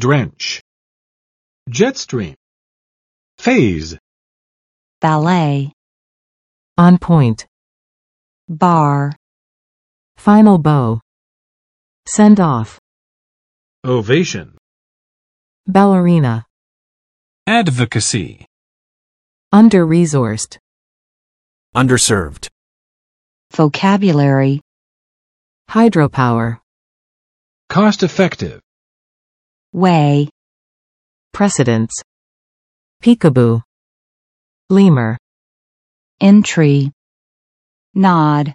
drench. Jetstream. Phase. ballet, On point. bar, Final bow. Send off. Ovation. Ballerina. Advocacy. Under-resourced. Underserved. vocabulary, Hydropower. Cost-effective. way, Precedence. Peekaboo. Lemur. entry, nod,